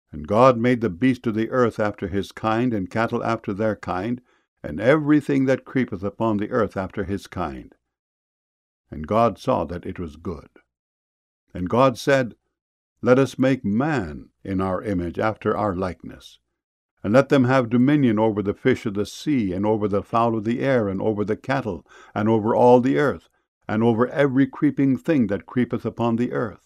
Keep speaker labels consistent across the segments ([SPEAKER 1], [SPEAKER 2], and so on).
[SPEAKER 1] And God made the beast of the earth after his kind, and cattle after their kind, and everything that creepeth upon the earth after his kind. And God saw that it was good. And God said, Let us make man in our image, after our likeness, and let them have dominion over the fish of the sea, and over the fowl of the air, and over the cattle, and over all the earth, and over every creeping thing that creepeth upon the earth.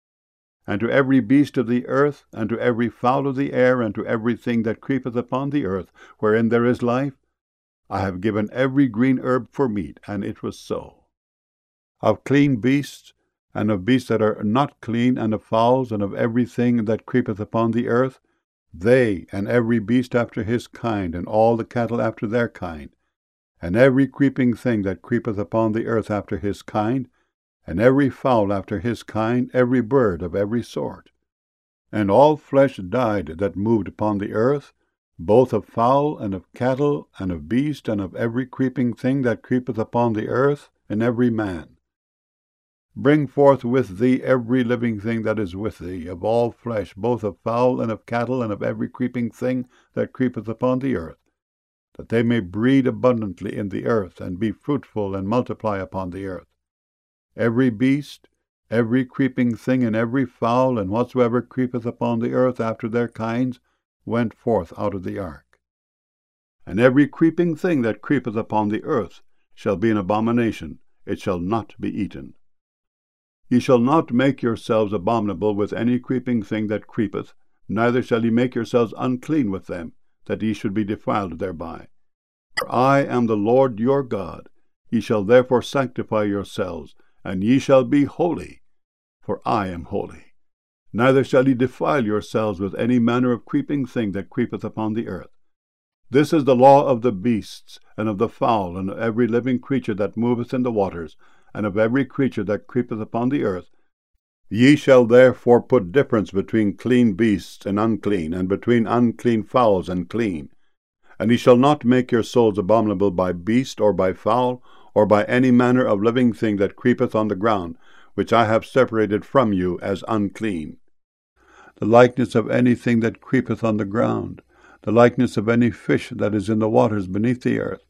[SPEAKER 1] And to every beast of the earth, and to every fowl of the air, and to everything that creepeth upon the earth, wherein there is life, I have given every green herb for meat, and it was so. Of clean beasts, and of beasts that are not clean, and of fowls, and of everything that creepeth upon the earth, they, and every beast after his kind, and all the cattle after their kind, and every creeping thing that creepeth upon the earth after his kind, and every fowl after his kind, every bird of every sort. And all flesh died that moved upon the earth, both of fowl, and of cattle, and of beast, and of every creeping thing that creepeth upon the earth, and every man. Bring forth with thee every living thing that is with thee, of all flesh, both of fowl, and of cattle, and of every creeping thing that creepeth upon the earth, that they may breed abundantly in the earth, and be fruitful, and multiply upon the earth. Every beast, every creeping thing, and every fowl, and whatsoever creepeth upon the earth after their kinds, went forth out of the ark. And every creeping thing that creepeth upon the earth shall be an abomination, it shall not be eaten. Ye shall not make yourselves abominable with any creeping thing that creepeth, neither shall ye make yourselves unclean with them, that ye should be defiled thereby. For I am the Lord your God. Ye shall therefore sanctify yourselves, and ye shall be holy, for I am holy. Neither shall ye defile yourselves with any manner of creeping thing that creepeth upon the earth. This is the law of the beasts, and of the fowl, and of every living creature that moveth in the waters, and of every creature that creepeth upon the earth. Ye shall therefore put difference between clean beasts and unclean, and between unclean fowls and clean. And ye shall not make your souls abominable by beast, or by fowl, or by any manner of living thing that creepeth on the ground, which I have separated from you as unclean. The likeness of anything that creepeth on the ground, the likeness of any fish that is in the waters beneath the earth,